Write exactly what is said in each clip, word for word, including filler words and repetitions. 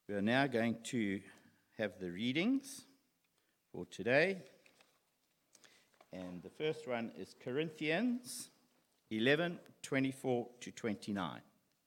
We are now going to have the readings for today. And the first one is Corinthians eleven, twenty-four to twenty-nine.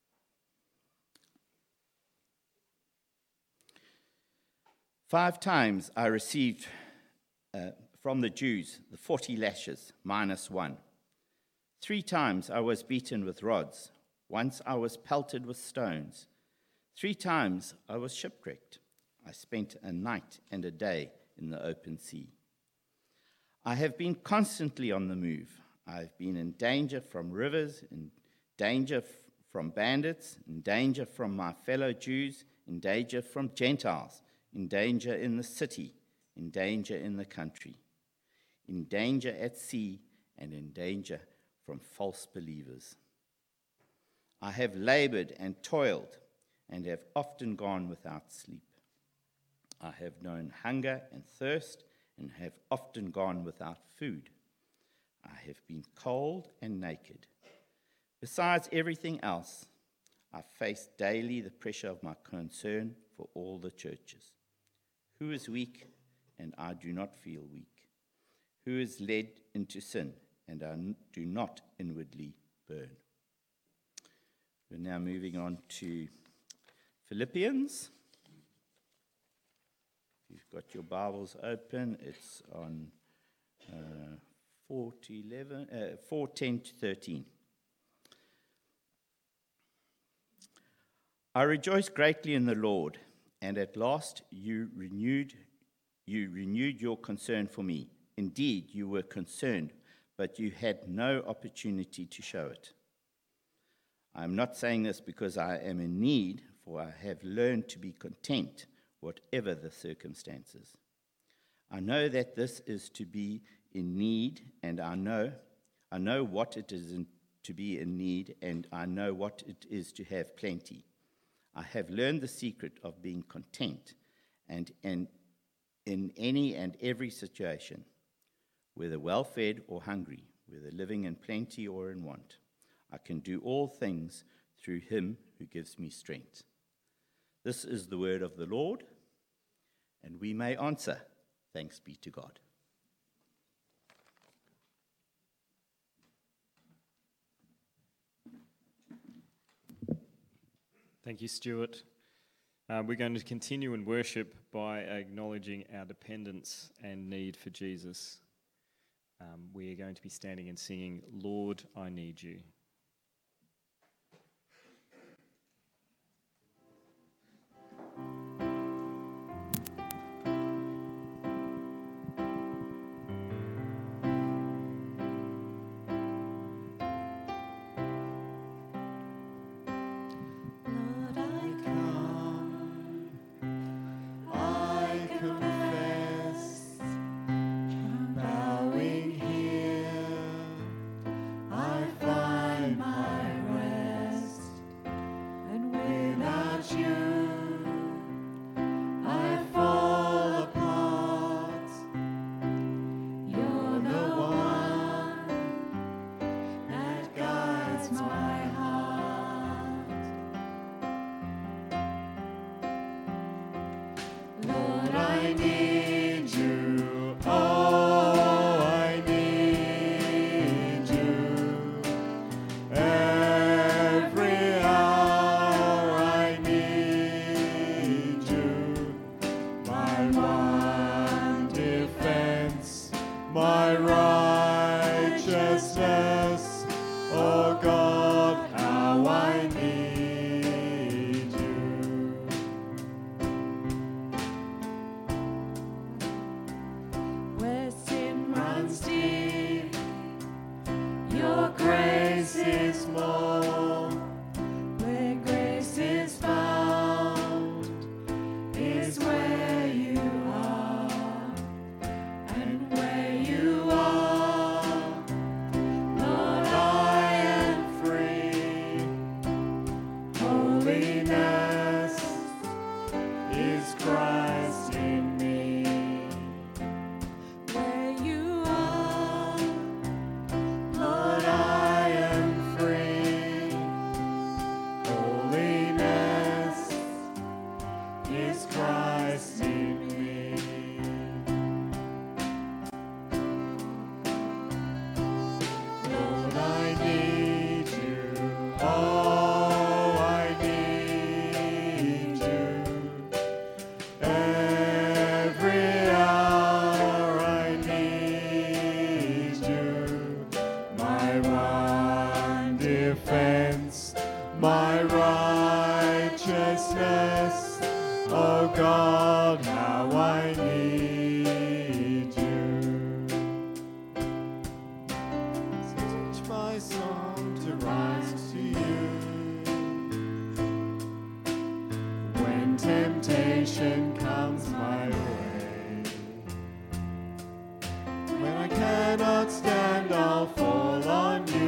Five times I received uh, from the Jews the forty lashes, minus one. Three times I was beaten with rods. Once I was pelted with stones. Three times I was shipwrecked. I spent a night and a day in the open sea. I have been constantly on the move. I have been in danger from rivers, in danger f- from bandits, in danger from my fellow Jews, in danger from Gentiles, in danger in the city, in danger in the country, in danger at sea, and in danger from false believers. I have labored and toiled, and have often gone without sleep. I have known hunger and thirst, and have often gone without food. I have been cold and naked. Besides everything else, I face daily the pressure of my concern for all the churches. Who is weak, and I do not feel weak? Who is led into sin, and I do not inwardly burn? We're now moving on to Philippians. If you've got your Bibles open, it's on uh, four ten to thirteen. I rejoice greatly in the Lord, and at last you renewed you renewed your concern for me. Indeed, you were concerned, but you had no opportunity to show it. I am not saying this because I am in need, for I have learned to be content, whatever the circumstances. I know that this is to be in need, and I know, I know what it is in, to be in need, and I know what it is to have plenty. I have learned the secret of being content, and, and in any and every situation, whether well-fed or hungry, whether living in plenty or in want. I can do all things through him who gives me strength. This is the word of the Lord, and we may answer, thanks be to God. Thank you, Stuart. Uh, we're going to continue in worship by acknowledging our dependence and need for Jesus. Um, we are going to be standing and singing, Lord, I Need You. is Christ in me. Lord, I need you. Oh, I need you. Every hour I need you. My one defense, my righteousness. Oh God, how I need you. So teach my soul to rise to you. When temptation comes my way, when I cannot stand, I'll fall on you.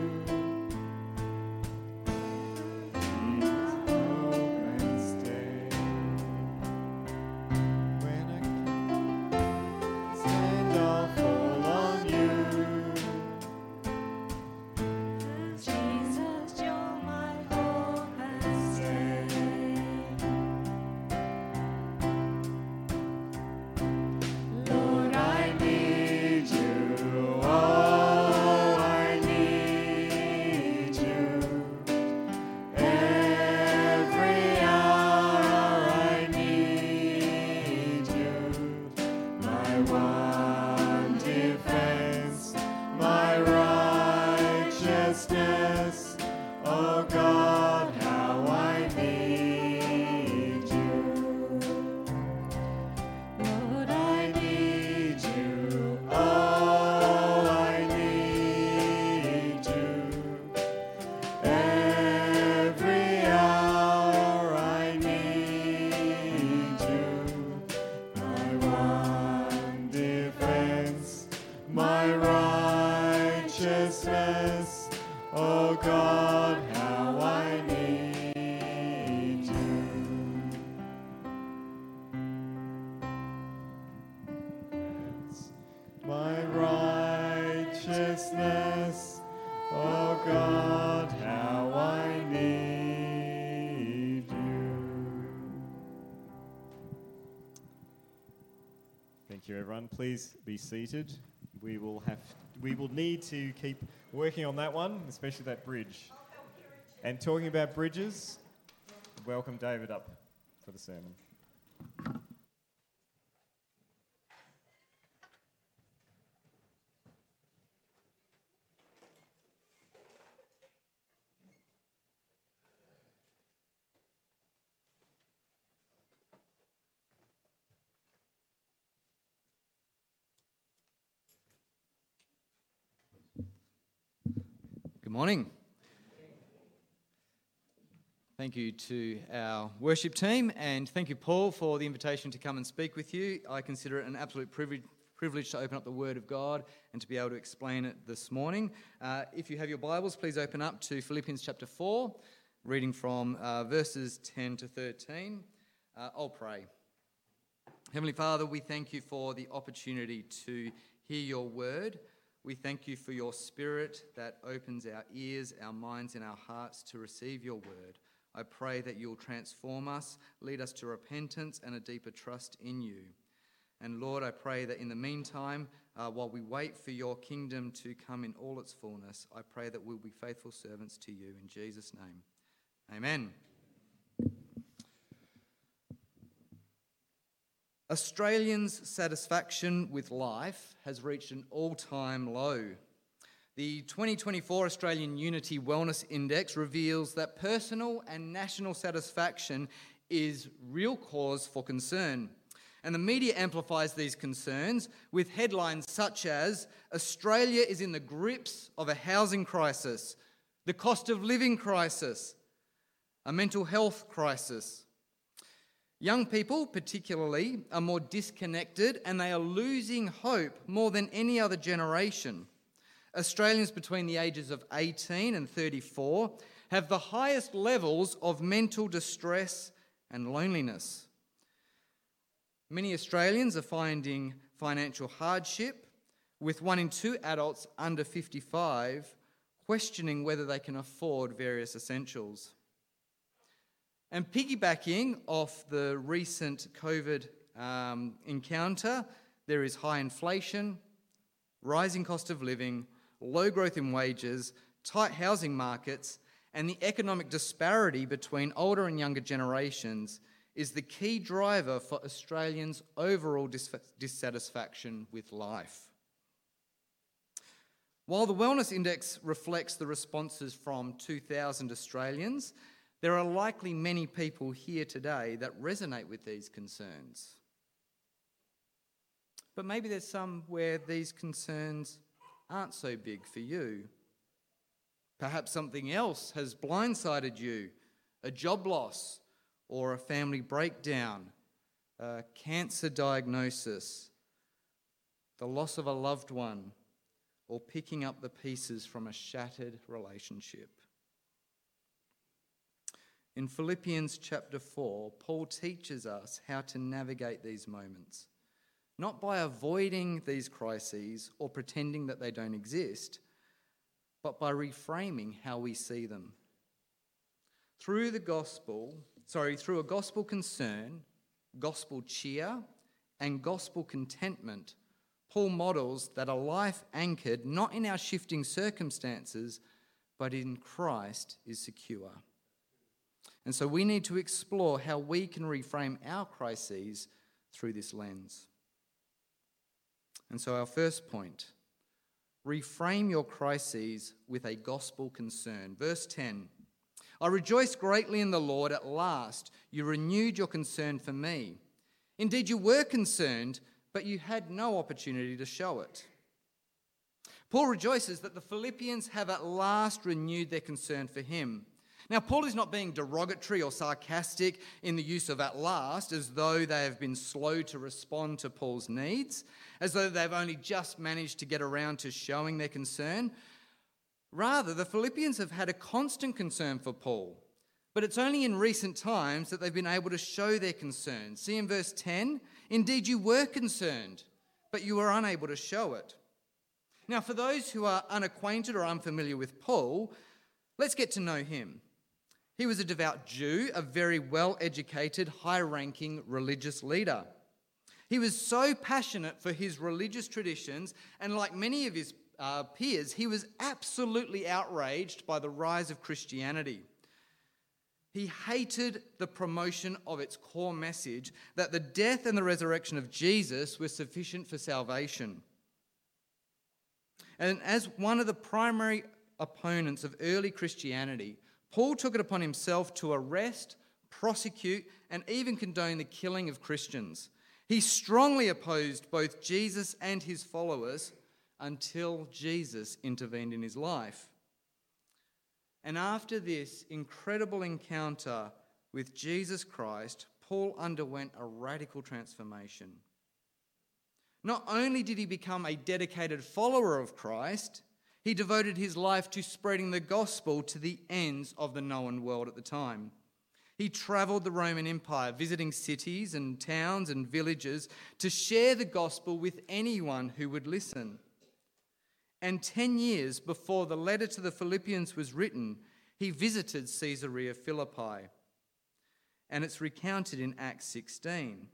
Thank you, everyone. Please be seated. We will have, we will need to keep working on that one, especially that bridge. And talking about bridges, welcome David up for the sermon. Good morning. Thank you to our worship team, and thank you, Paul, for the invitation to come and speak with you. I consider it an absolute privilege, privilege to open up the Word of God and to be able to explain it this morning. Uh, if you have your Bibles, please open up to Philippians chapter four, reading from uh, verses ten to thirteen. Uh, I'll pray. Heavenly Father, we thank you for the opportunity to hear your word. We thank you for your Spirit that opens our ears, our minds, and our hearts to receive your word. I pray that you'll transform us, lead us to repentance and a deeper trust in you. And Lord, I pray that in the meantime, uh, while we wait for your kingdom to come in all its fullness, I pray that we'll be faithful servants to you. In Jesus' name, amen. Australians' satisfaction with life has reached an all-time low. The twenty twenty-four Australian Unity Wellness Index reveals that personal and national satisfaction is real cause for concern. And the media amplifies these concerns with headlines such as, Australia is in the grips of a housing crisis, the cost of living crisis, a mental health crisis. Young people, particularly, are more disconnected and they are losing hope more than any other generation. Australians between the ages of eighteen and thirty-four have the highest levels of mental distress and loneliness. Many Australians are finding financial hardship, with one in two adults under fifty-five questioning whether they can afford various essentials. And piggybacking off the recent COVID um, encounter, there is high inflation, rising cost of living, low growth in wages, tight housing markets, and the economic disparity between older and younger generations is the key driver for Australians' overall dis- dissatisfaction with life. While the Wellness Index reflects the responses from two thousand Australians, there are likely many people here today that resonate with these concerns. But maybe there's some where these concerns aren't so big for you. Perhaps something else has blindsided you, a job loss or a family breakdown, a cancer diagnosis, the loss of a loved one, or picking up the pieces from a shattered relationship. In Philippians chapter four, Paul teaches us how to navigate these moments, not by avoiding these crises or pretending that they don't exist, but by reframing how we see them. Through the gospel, sorry, through a gospel concern, gospel cheer, and gospel contentment, Paul models that a life anchored not in our shifting circumstances, but in Christ is secure. And so we need to explore how we can reframe our crises through this lens. And so our first point, reframe your crises with a gospel concern. Verse ten, I rejoice greatly in the Lord, at last you renewed your concern for me. Indeed, you were concerned, but you had no opportunity to show it. Paul rejoices that the Philippians have at last renewed their concern for him. Now, Paul is not being derogatory or sarcastic in the use of at last, as though they have been slow to respond to Paul's needs, as though they've only just managed to get around to showing their concern. Rather, the Philippians have had a constant concern for Paul, but it's only in recent times that they've been able to show their concern. See in verse ten, indeed you were concerned, but you were unable to show it. Now, for those who are unacquainted or unfamiliar with Paul, let's get to know him. He was a devout Jew, a very well-educated, high-ranking religious leader. He was so passionate for his religious traditions, and like many of his uh, peers, he was absolutely outraged by the rise of Christianity. He hated the promotion of its core message that the death and the resurrection of Jesus were sufficient for salvation. And as one of the primary opponents of early Christianity, Paul took it upon himself to arrest, prosecute, and even condone the killing of Christians. He strongly opposed both Jesus and his followers until Jesus intervened in his life. And after this incredible encounter with Jesus Christ, Paul underwent a radical transformation. Not only did he become a dedicated follower of Christ, he devoted his life to spreading the gospel to the ends of the known world at the time. He travelled the Roman Empire, visiting cities and towns and villages to share the gospel with anyone who would listen. And ten years before the letter to the Philippians was written, he visited Caesarea Philippi. And it's recounted in Acts sixteen.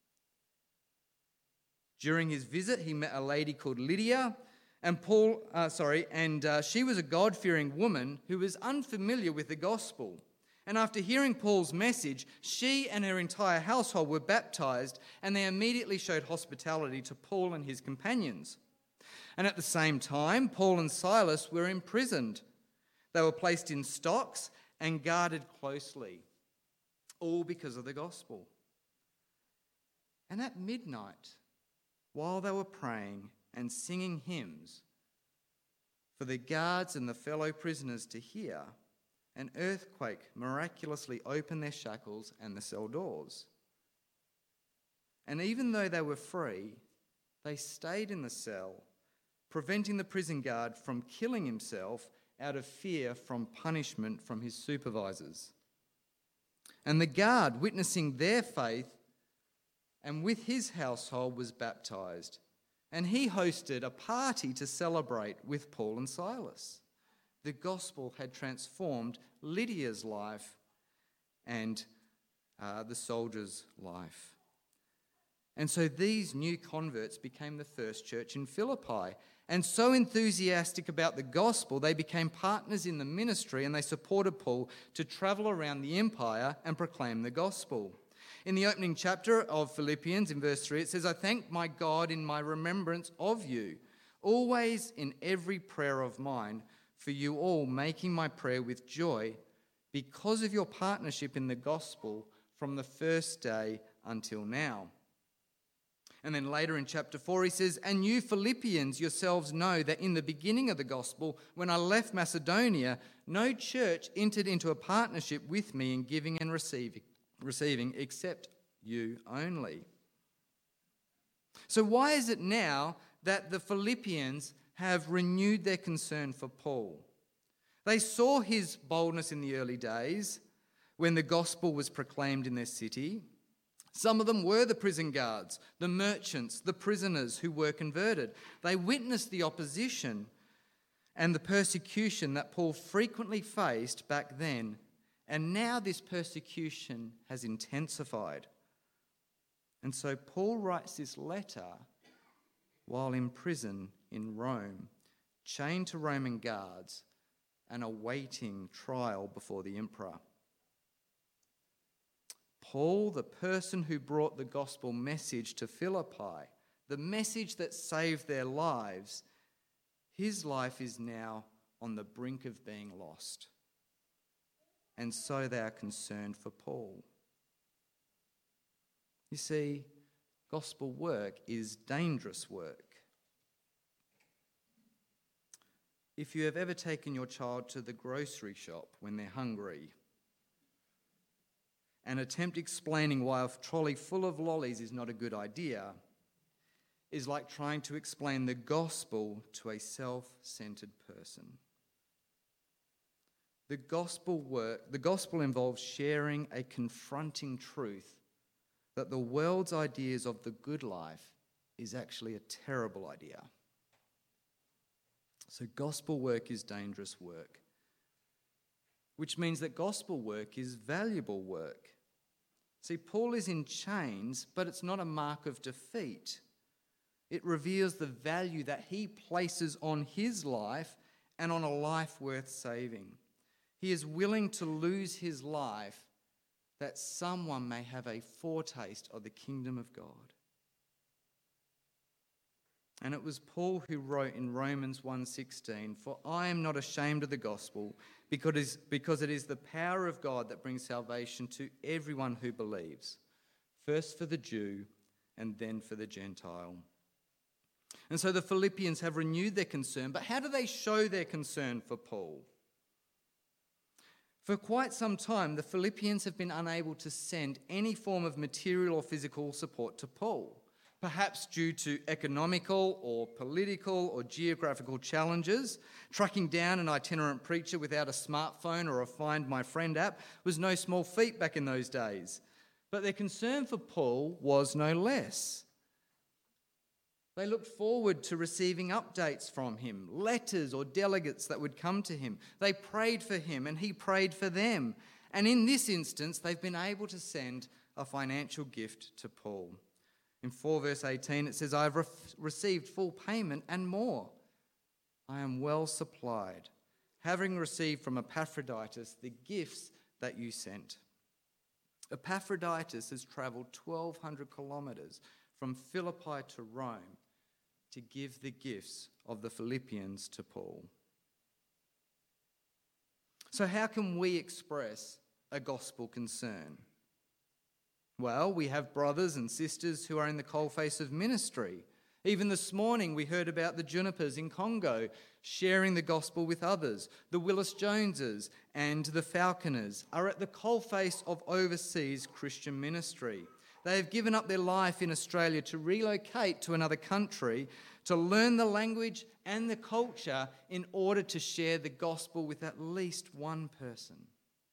During his visit, he met a lady called Lydia, and Paul, uh, sorry, and uh, she was a God-fearing woman who was unfamiliar with the gospel. And after hearing Paul's message, she and her entire household were baptized, and they immediately showed hospitality to Paul and his companions. And at the same time, Paul and Silas were imprisoned. They were placed in stocks and guarded closely, all because of the gospel. And at midnight, while they were praying and singing hymns for the guards and the fellow prisoners to hear, an earthquake miraculously opened their shackles and the cell doors. And even though they were free, they stayed in the cell, preventing the prison guard from killing himself out of fear from punishment from his supervisors. And the guard, witnessing their faith, and with his household was baptized. And he hosted a party to celebrate with Paul and Silas. The gospel had transformed Lydia's life, and uh, the soldier's life. And so these new converts became the first church in Philippi. And so enthusiastic about the gospel, they became partners in the ministry, and they supported Paul to travel around the empire and proclaim the gospel. In the opening chapter of Philippians, in verse three, it says, "I thank my God in my remembrance of you, always in every prayer of mine, for you all, making my prayer with joy, because of your partnership in the gospel from the first day until now." And then later in chapter four, he says, "And you Philippians yourselves know that in the beginning of the gospel, when I left Macedonia, no church entered into a partnership with me in giving and receiving, receiving except you only." So why is it now that the Philippians have renewed their concern for Paul? They saw his boldness in the early days when the gospel was proclaimed in their city. Some of them were the prison guards, the merchants, the prisoners who were converted. They witnessed the opposition and the persecution that Paul frequently faced back then, and now this persecution has intensified. And so Paul writes this letter while in prison in Rome, chained to Roman guards and awaiting trial before the emperor. Paul, the person who brought the gospel message to Philippi, the message that saved their lives, his life is now on the brink of being lost. And so they are concerned for Paul. You see, gospel work is dangerous work. If you have ever taken your child to the grocery shop when they're hungry, and attempt explaining why a trolley full of lollies is not a good idea, is like trying to explain the gospel to a self-centered person. The gospel work, the gospel involves sharing a confronting truth that the world's ideas of the good life is actually a terrible idea. So gospel work is dangerous work, which means that gospel work is valuable work. See, Paul is in chains, but it's not a mark of defeat. It reveals the value that he places on his life and on a life worth saving. He is willing to lose his life that someone may have a foretaste of the kingdom of God. And it was Paul who wrote in Romans one sixteen, "For I am not ashamed of the gospel, because because it is the power of God that brings salvation to everyone who believes, first for the Jew and then for the Gentile." And so the Philippians have renewed their concern, but how do they show their concern for Paul? For quite some time, the Philippians have been unable to send any form of material or physical support to Paul. Perhaps due to economical or political or geographical challenges. Tracking down an itinerant preacher without a smartphone or a Find My Friend app was no small feat back in those days. But their concern for Paul was no less. They looked forward to receiving updates from him, letters or delegates that would come to him. They prayed for him and he prayed for them. And in this instance, they've been able to send a financial gift to Paul. In four verse eighteen, it says, "I have re- received full payment and more. I am well supplied, having received from Epaphroditus the gifts that you sent." Epaphroditus has travelled twelve hundred kilometres from Philippi to Rome to give the gifts of the Philippians to Paul. So how can we express a gospel concern? Well, we have brothers and sisters who are in the coalface of ministry. Even this morning we heard about the Junipers in Congo sharing the gospel with others. The Willis Joneses and the Falconers are at the coalface of overseas Christian ministry. They have given up their life in Australia to relocate to another country to learn the language and the culture in order to share the gospel with at least one person.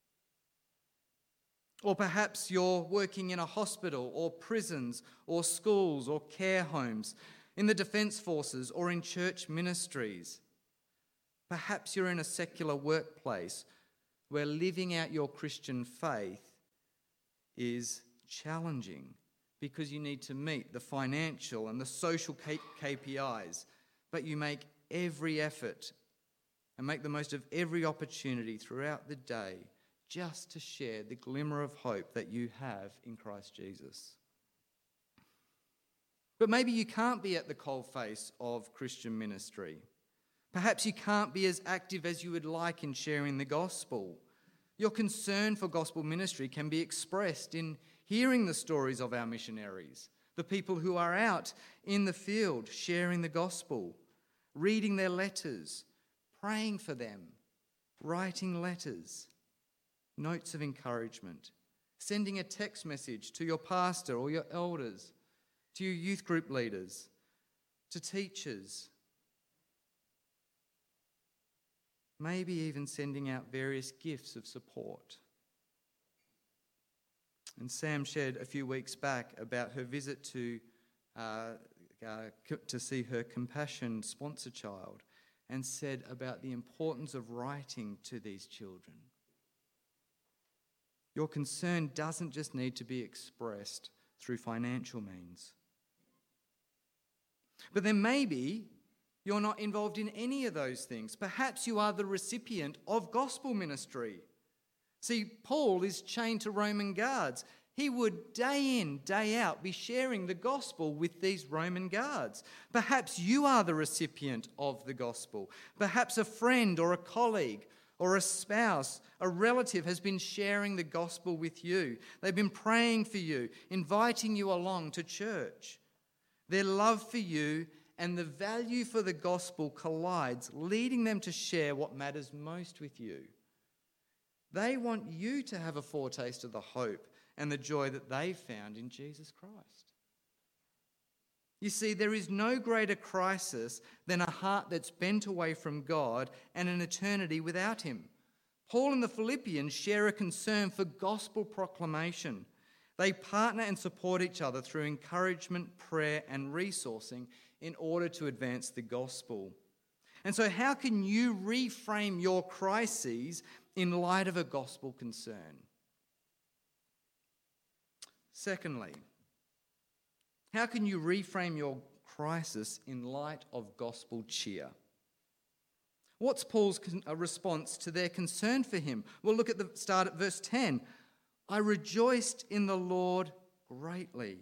Or perhaps you're working in a hospital or prisons or schools or care homes, in the Defence Forces or in church ministries. Perhaps you're in a secular workplace where living out your Christian faith is challenging because you need to meet the financial and the social K P Is, but you make every effort and make the most of every opportunity throughout the day just to share the glimmer of hope that you have in Christ Jesus. But maybe you can't be at the coalface of Christian ministry. Perhaps you can't be as active as you would like in sharing the gospel. Your concern for gospel ministry can be expressed in hearing the stories of our missionaries, the people who are out in the field sharing the gospel, reading their letters, praying for them, writing letters, notes of encouragement, sending a text message to your pastor or your elders, to your youth group leaders, to teachers, maybe even sending out various gifts of support. And Sam shared a few weeks back about her visit to uh, uh, to see her Compassion sponsor child, and said about the importance of writing to these children. Your concern doesn't just need to be expressed through financial means. But then maybe you're not involved in any of those things. Perhaps you are the recipient of gospel ministry. See, Paul is chained to Roman guards. He would day in, day out be sharing the gospel with these Roman guards. Perhaps you are the recipient of the gospel. Perhaps a friend or a colleague or a spouse, a relative has been sharing the gospel with you. They've been praying for you, inviting you along to church. Their love for you and the value for the gospel collides, leading them to share what matters most with you. They want you to have a foretaste of the hope and the joy that they found in Jesus Christ. You see, there is no greater crisis than a heart that's bent away from God and an eternity without him. Paul and the Philippians share a concern for gospel proclamation. They partner and support each other through encouragement, prayer, and resourcing in order to advance the gospel. And so how can you reframe your crises in light of a gospel concern? Secondly, how can you reframe your crisis in light of gospel cheer? What's Paul's con- response to their concern for him? Well, look at the start at verse ten. I rejoiced in the Lord greatly.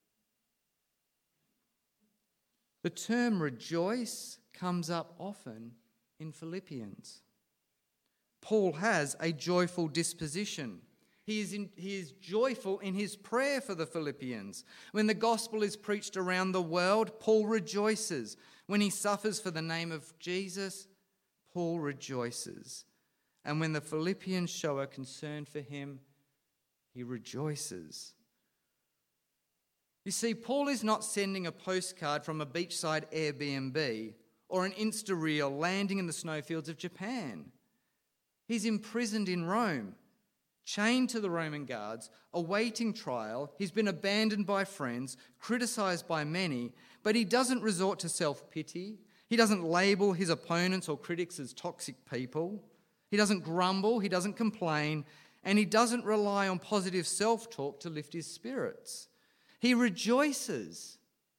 The term rejoice comes up often in Philippians. Paul has a joyful disposition. He is, in, he is joyful in his prayer for the Philippians. When the gospel is preached around the world, Paul rejoices. When he suffers for the name of Jesus, Paul rejoices. And when the Philippians show a concern for him, he rejoices. You see, Paul is not sending a postcard from a beachside Airbnb or an Insta reel landing in the snowfields of Japan. He's imprisoned in Rome, chained to the Roman guards, awaiting trial. He's been abandoned by friends, criticised by many, but he doesn't resort to self-pity. He doesn't label his opponents or critics as toxic people. He doesn't grumble, he doesn't complain, and he doesn't rely on positive self-talk to lift his spirits. He rejoices.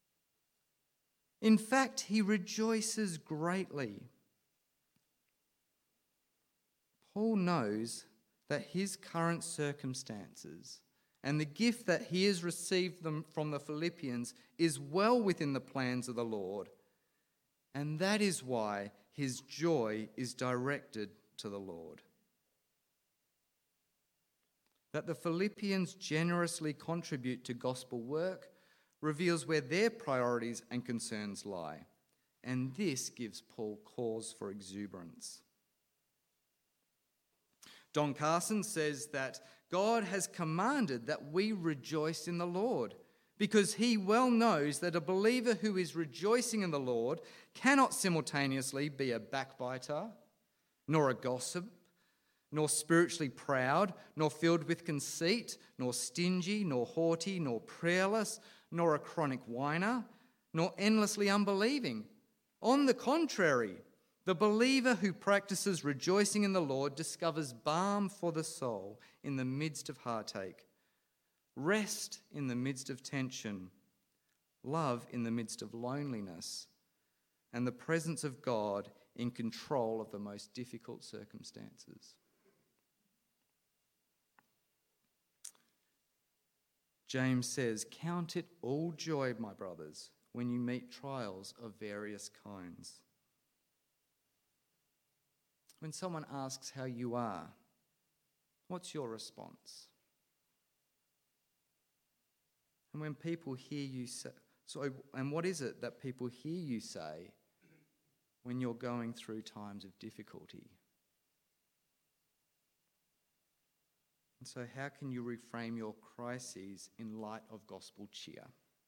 In fact, he rejoices greatly. Paul knows that his current circumstances and the gift that he has received them from the Philippians is well within the plans of the Lord, and that is why his joy is directed to the Lord. That the Philippians generously contribute to gospel work reveals where their priorities and concerns lie, and this gives Paul cause for exuberance. Don Carson says that God has commanded that we rejoice in the Lord, because he well knows that a believer who is rejoicing in the Lord cannot simultaneously be a backbiter, nor a gossip, nor spiritually proud, nor filled with conceit, nor stingy, nor haughty, nor prayerless, nor a chronic whiner, nor endlessly unbelieving. On the contrary, the believer who practices rejoicing in the Lord discovers balm for the soul in the midst of heartache. rest in the midst of tension, love in the midst of loneliness, and the presence of God in control of the most difficult circumstances. James says, "Count it all joy, my brothers, when you meet trials of various kinds." When someone asks how you are, what's your response? And when people hear you say, so, and what is it that people hear you say when you're going through times of difficulty? And so how can you reframe your crises in light of gospel cheer?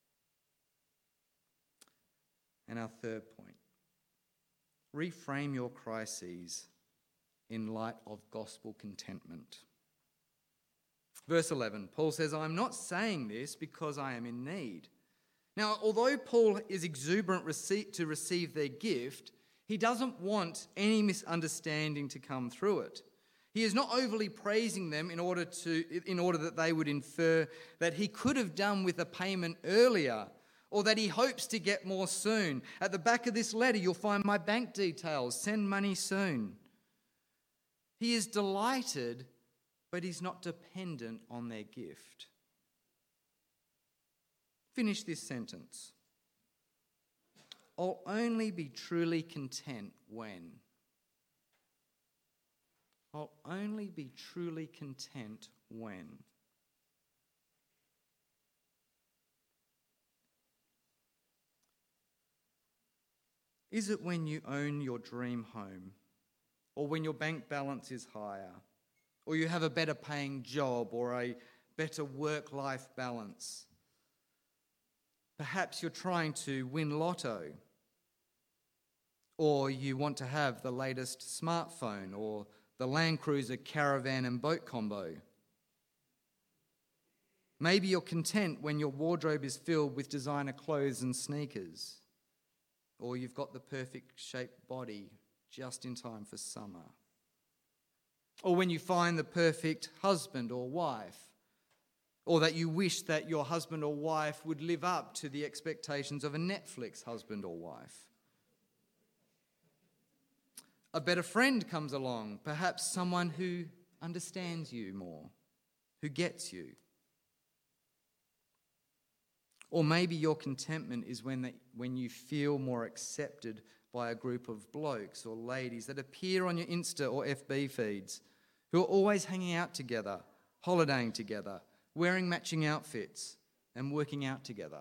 And our third point, reframe your crises in light of gospel contentment. Verse eleven, Paul says, "I'm not saying this because I am in need." Now, although Paul is exuberant to receive their gift, he doesn't want any misunderstanding to come through it. He is not overly praising them in order to, in order that they would infer that he could have done with a payment earlier, or that he hopes to get more soon. At the back of this letter, you'll find my bank details. Send money soon. He is delighted, but he's not dependent on their gift. Finish this sentence. I'll only be truly content when. I'll only be truly content when. Is it when you own your dream home, or when your bank balance is higher, or you have a better paying job or a better work-life balance? Perhaps you're trying to win lotto, or you want to have the latest smartphone or the Land Cruiser caravan and boat combo. Maybe you're content when your wardrobe is filled with designer clothes and sneakers, or you've got the perfect shaped body just in time for summer, or when you find the perfect husband or wife, or that you wish that your husband or wife would live up to the expectations of a Netflix husband or wife. A better friend comes along, perhaps someone who understands you more, who gets you. Or maybe your contentment is when, they, when you feel more accepted by a group of blokes or ladies that appear on your Insta or F B feeds, who are always hanging out together, holidaying together, wearing matching outfits, and working out together.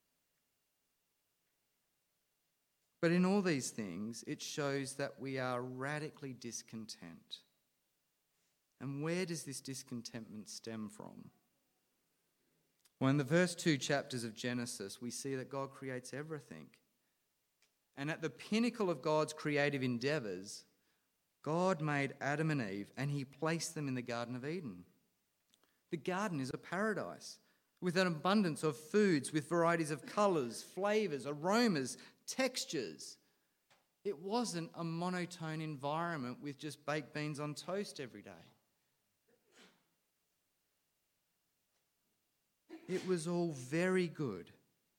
But in all these things, it shows that we are radically discontent. And where does this discontentment stem from? Well, in the first two chapters of Genesis, we see that God creates everything. And at the pinnacle of God's creative endeavours, God made Adam and Eve and he placed them in the Garden of Eden. The garden is a paradise with an abundance of foods, with varieties of colours, flavours, aromas, textures. It wasn't a monotone environment with just baked beans on toast every day. It was all very good.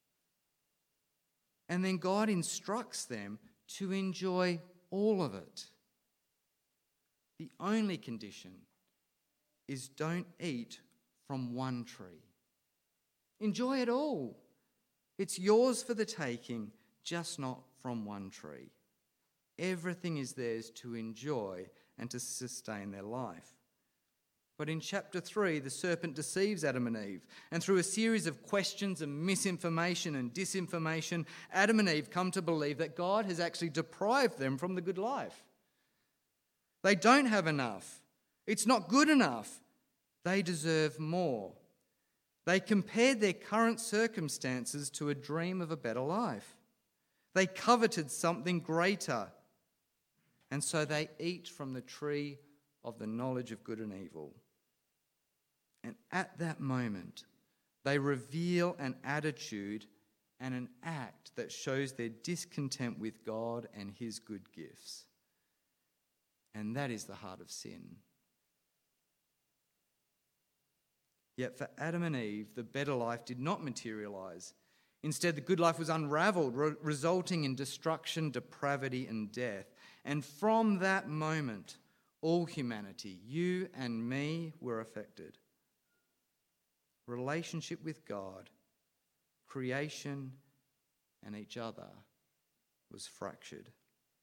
And then God instructs them to enjoy all of it. The only condition is don't eat from one tree. Enjoy it all. It's yours for the taking, just not from one tree. Everything is theirs to enjoy and to sustain their life. But in chapter three, the serpent deceives Adam and Eve. And through a series of questions and misinformation and disinformation, Adam and Eve come to believe that God has actually deprived them from the good life. They don't have enough. It's not good enough. They deserve more. They compared their current circumstances to a dream of a better life. They coveted something greater. And so they eat from the tree of the knowledge of good and evil. And at that moment, they reveal an attitude and an act that shows their discontent with God and his good gifts. And that is the heart of sin. Yet for Adam and Eve, the better life did not materialize. Instead, the good life was unraveled, re- resulting in destruction, depravity, and death. And from that moment, all humanity, you and me, were affected. Relationship with God, creation, and each other was fractured.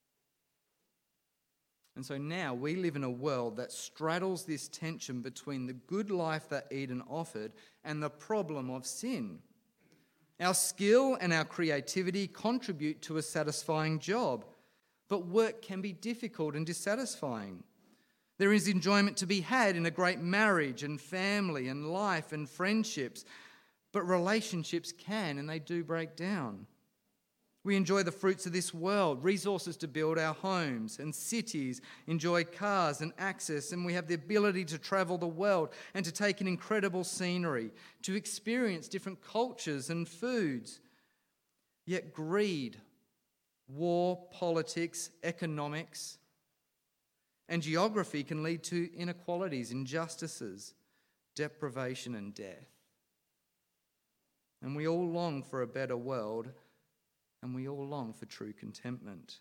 And so now we live in a world that straddles this tension between the good life that Eden offered and the problem of sin. Our skill and our creativity contribute to a satisfying job, but work can be difficult and dissatisfying. There is enjoyment to be had in a great marriage and family and life and friendships, but relationships can and they do break down. We enjoy the fruits of this world, resources to build our homes and cities, enjoy cars and access, and we have the ability to travel the world and to take in incredible scenery, to experience different cultures and foods. Yet greed, war, politics, economics, and geography can lead to inequalities, injustices, deprivation, and death. And we all long for a better world, and we all long for true contentment.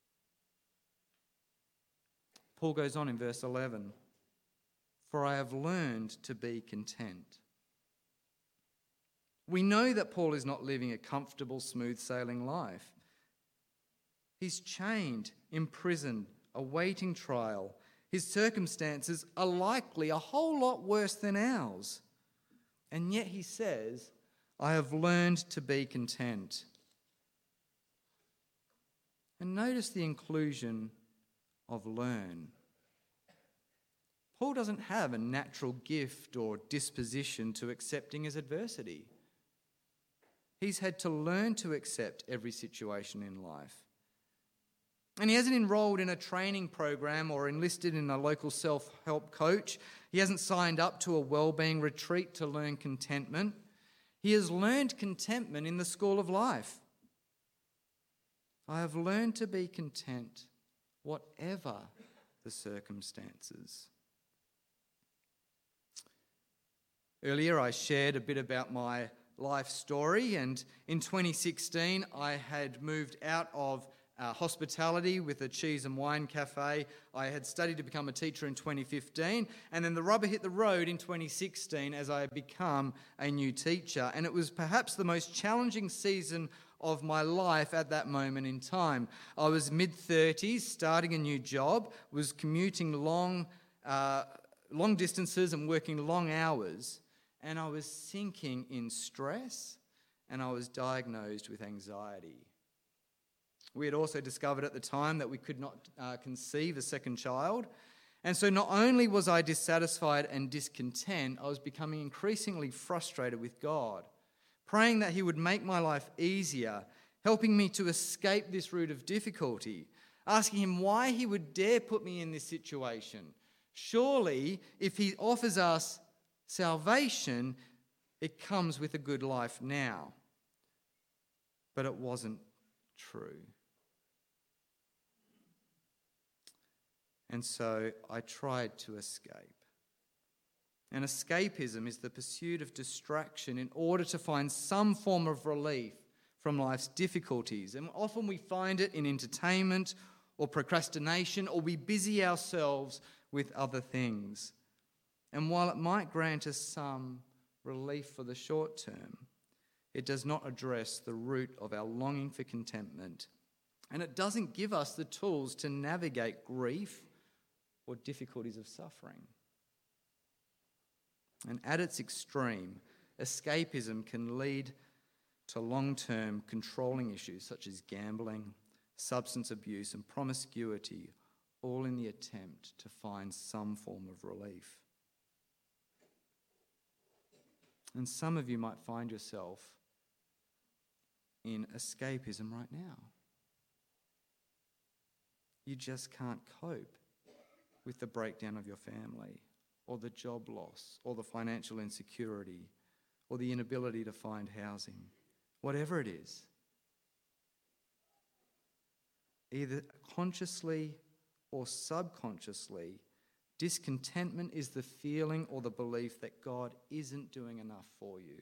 Paul goes on in verse eleven, "For I have learned to be content." We know that Paul is not living a comfortable, smooth-sailing life. He's chained, imprisoned, awaiting trial. His circumstances are likely a whole lot worse than ours. And yet he says, "I have learned to be content." And notice the inclusion of learn. Paul doesn't have a natural gift or disposition to accepting his adversity. He's had to learn to accept every situation in life. And he hasn't enrolled in a training program or enlisted in a local self-help coach. He hasn't signed up to a well-being retreat to learn contentment. He has learned contentment in the school of life. I have learned to be content, whatever the circumstances. Earlier, I shared a bit about my life story, and in twenty sixteen, I had moved out of uh, hospitality with a cheese and wine cafe. I had studied to become a teacher in twenty fifteen, and then the rubber hit the road in twenty sixteen as I had become a new teacher, and it was perhaps the most challenging season of my life at that moment in time. I was mid-thirties, starting a new job, was commuting long, uh, long distances and working long hours, and I was sinking in stress, and I was diagnosed with anxiety. We had also discovered at the time that we could not uh, conceive a second child, and so not only was I dissatisfied and discontent, I was becoming increasingly frustrated with God, praying that he would make my life easier, helping me to escape this route of difficulty, asking him why he would dare put me in this situation. Surely, if he offers us salvation, it comes with a good life now. But it wasn't true. And so I tried to escape. And escapism is the pursuit of distraction in order to find some form of relief from life's difficulties. And often we find it in entertainment or procrastination, or we busy ourselves with other things. And while it might grant us some relief for the short term, it does not address the root of our longing for contentment. And it doesn't give us the tools to navigate grief or difficulties of suffering. And at its extreme, escapism can lead to long-term controlling issues such as gambling, substance abuse, and promiscuity, all in the attempt to find some form of relief. And some of you might find yourself in escapism right now. You just can't cope with the breakdown of your family, or the job loss, or the financial insecurity, or the inability to find housing, whatever it is. Either consciously or subconsciously, Discontentment is the feeling or the belief that God isn't doing enough for you.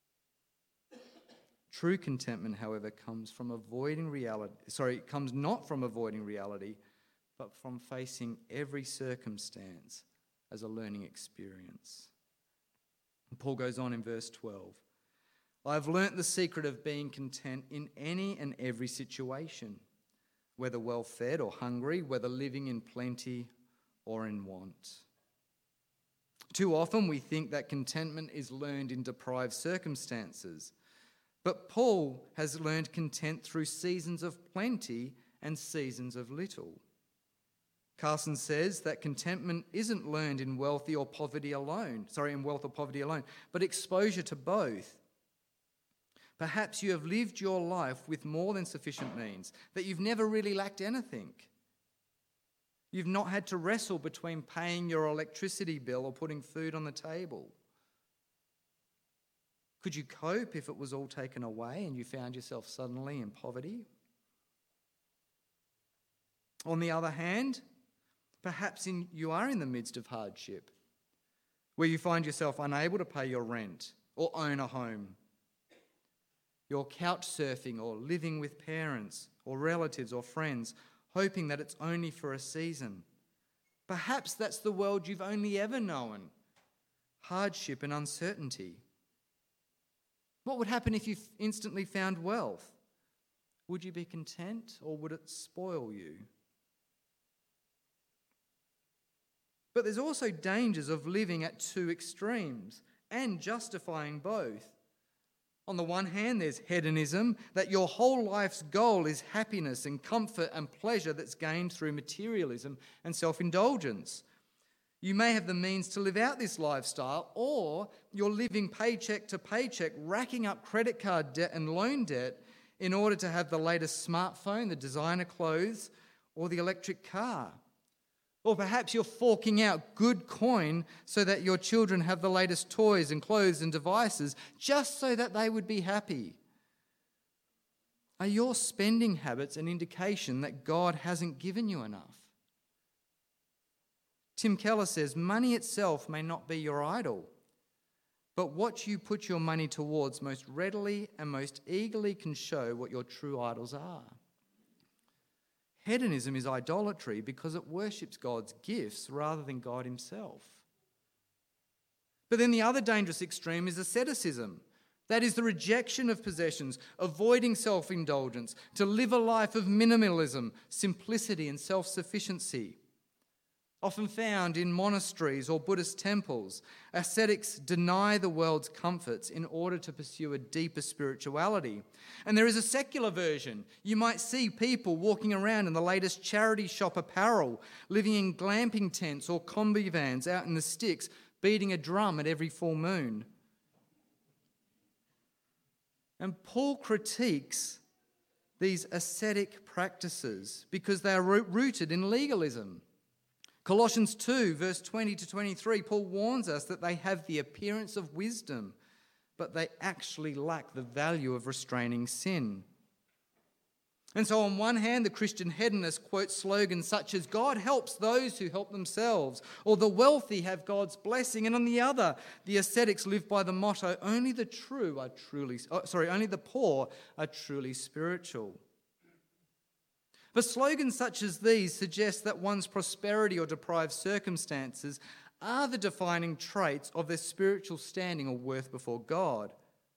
True contentment, however, comes from avoiding reality. Sorry, it comes not from avoiding reality, but from facing every circumstance as a learning experience. And Paul goes on in verse twelve. I have learnt the secret of being content in any and every situation, whether well-fed or hungry, whether living in plenty or in want. Too often we think that contentment is learned in deprived circumstances, but Paul has learned content through seasons of plenty and seasons of little. Carson says that contentment isn't learned in wealthy or poverty alone, sorry, in wealth or poverty alone, but exposure to both. Perhaps you have lived your life with more than sufficient means, that you've never really lacked anything. You've not had to wrestle between paying your electricity bill or putting food on the table. Could you cope if it was all taken away and you found yourself suddenly in poverty? On the other hand, perhaps in, you are in the midst of hardship, where you find yourself unable to pay your rent or own a home. You're couch surfing or living with parents or relatives or friends, hoping that it's only for a season. Perhaps that's the world you've only ever known, hardship and uncertainty. What would happen if you instantly found wealth? Would you be content or would it spoil you? But there's also dangers of living at two extremes and justifying both. On the one hand, there's hedonism, that your whole life's goal is happiness and comfort and pleasure that's gained through materialism and self-indulgence. You may have the means to live out this lifestyle, or you're living paycheck to paycheck, racking up credit card debt and loan debt in order to have the latest smartphone, the designer clothes, or the electric car. Or perhaps you're forking out good coin so that your children have the latest toys and clothes and devices just so that they would be happy. Are your spending habits an indication that God hasn't given you enough? Tim Keller says, money itself may not be your idol, but what you put your money towards most readily and most eagerly can show what your true idols are. Hedonism is idolatry because it worships God's gifts rather than God himself. But then the other dangerous extreme is asceticism. That is the rejection of possessions, avoiding self-indulgence, to live a life of minimalism, simplicity and self-sufficiency. Often found in monasteries or Buddhist temples, ascetics deny the world's comforts in order to pursue a deeper spirituality. And there is a secular version. You might see people walking around in the latest charity shop apparel, living in glamping tents or combi vans out in the sticks, beating a drum at every full moon. And Paul critiques these ascetic practices because they are rooted in legalism. Colossians two, verse twenty to twenty-three, Paul warns us that they have the appearance of wisdom, but they actually lack the value of restraining sin. And so on one hand, the Christian hedonist quotes slogans such as, God helps those who help themselves, or the wealthy have God's blessing. And on the other, the ascetics live by the motto, only the true are truly, oh, sorry, only the poor are truly spiritual. But slogans such as these suggest that one's prosperity or deprived circumstances are the defining traits of their spiritual standing or worth before God.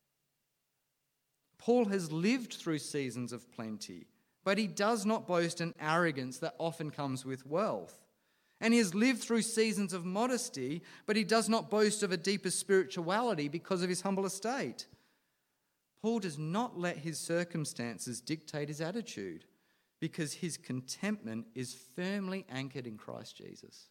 Paul has lived through seasons of plenty, but he does not boast an arrogance that often comes with wealth. And he has lived through seasons of modesty, but he does not boast of a deeper spirituality because of his humble estate. Paul does not let his circumstances dictate his attitude, because his contentment is firmly anchored in Christ Jesus.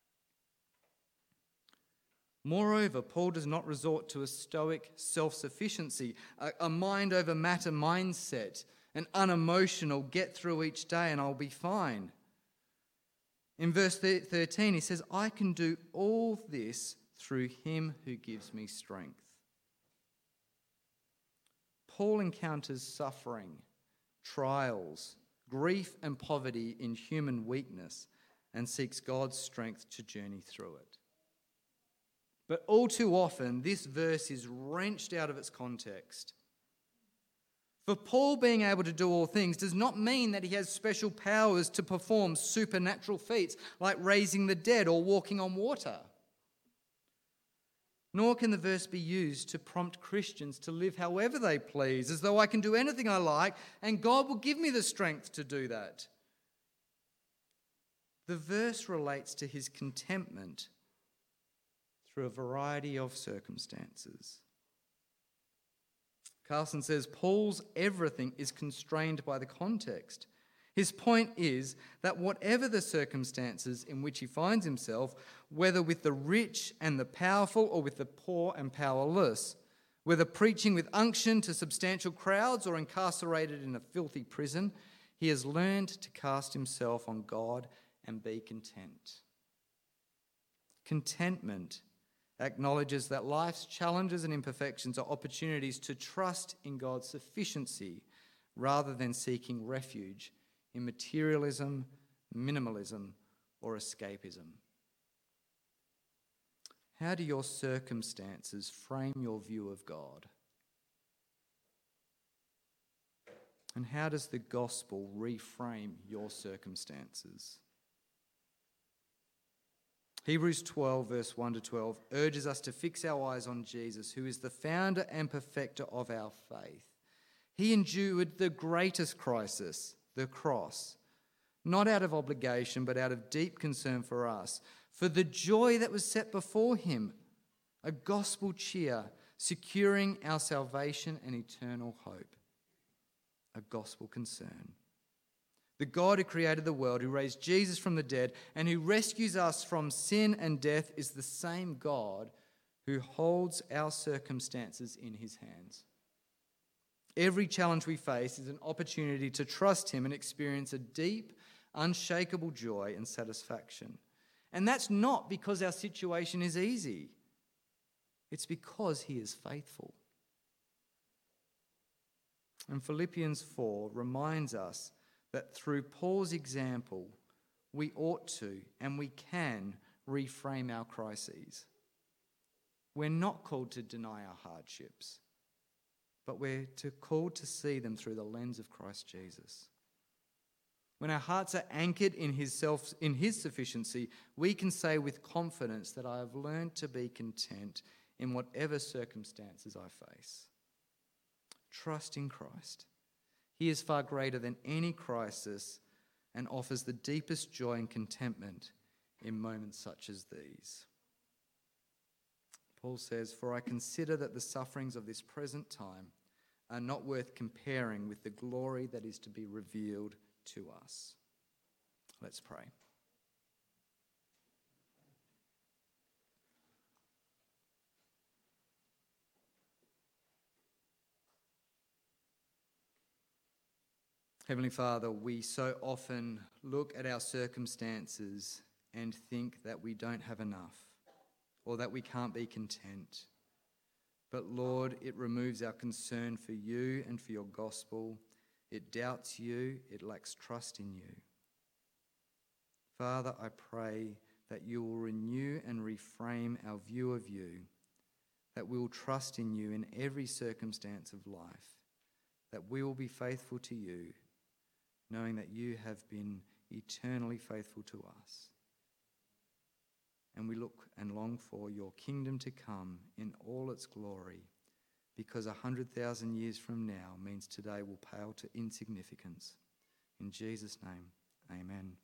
Moreover, Paul does not resort to a stoic self-sufficiency, a, a mind over matter mindset, an unemotional get through each day and I'll be fine. In verse thirteen, he says, I can do all this through him who gives me strength. Paul encounters suffering, trials, grief and poverty in human weakness, and seeks God's strength to journey through it. But all too often, this verse is wrenched out of its context. For Paul being able to do all things does not mean that he has special powers to perform supernatural feats like raising the dead or walking on water. Nor can the verse be used to prompt Christians to live however they please, as though I can do anything I like and God will give me the strength to do that. The verse relates to his contentment through a variety of circumstances. Carlson says Paul's everything is constrained by the context. His point is that whatever the circumstances in which he finds himself, whether with the rich and the powerful or with the poor and powerless, whether preaching with unction to substantial crowds or incarcerated in a filthy prison, he has learned to cast himself on God and be content. Contentment acknowledges that life's challenges and imperfections are opportunities to trust in God's sufficiency rather than seeking refuge in materialism, minimalism, or escapism. How do your circumstances frame your view of God? And how does the gospel reframe your circumstances? Hebrews twelve, verse one to twelve, urges us to fix our eyes on Jesus, who is the founder and perfecter of our faith. He endured the greatest crisis, the cross, not out of obligation, but out of deep concern for us, for the joy that was set before him, a gospel cheer, securing our salvation and eternal hope, a gospel concern. The God who created the world, who raised Jesus from the dead, and who rescues us from sin and death is the same God who holds our circumstances in his hands. Every challenge we face is an opportunity to trust him and experience a deep, unshakable joy and satisfaction. And that's not because our situation is easy. It's because he is faithful. And Philippians four reminds us that through Paul's example, we ought to and we can reframe our crises. We're not called to deny our hardships, but we're to, called to see them through the lens of Christ Jesus. When our hearts are anchored in his self, in his sufficiency, we can say with confidence that I have learned to be content in whatever circumstances I face. Trust in Christ. He is far greater than any crisis and offers the deepest joy and contentment in moments such as these. Paul says, "For I consider that the sufferings of this present time are not worth comparing with the glory that is to be revealed to us." Let's pray. Heavenly Father, we so often look at our circumstances and think that we don't have enough or that we can't be content. But Lord, it removes our concern for you and for your gospel. It doubts you, it lacks trust in you. Father, I pray that you will renew and reframe our view of you, that we will trust in you in every circumstance of life, that we will be faithful to you, knowing that you have been eternally faithful to us. And we look and long for your kingdom to come in all its glory, because a hundred thousand years from now means today will pale to insignificance. In Jesus' name, amen.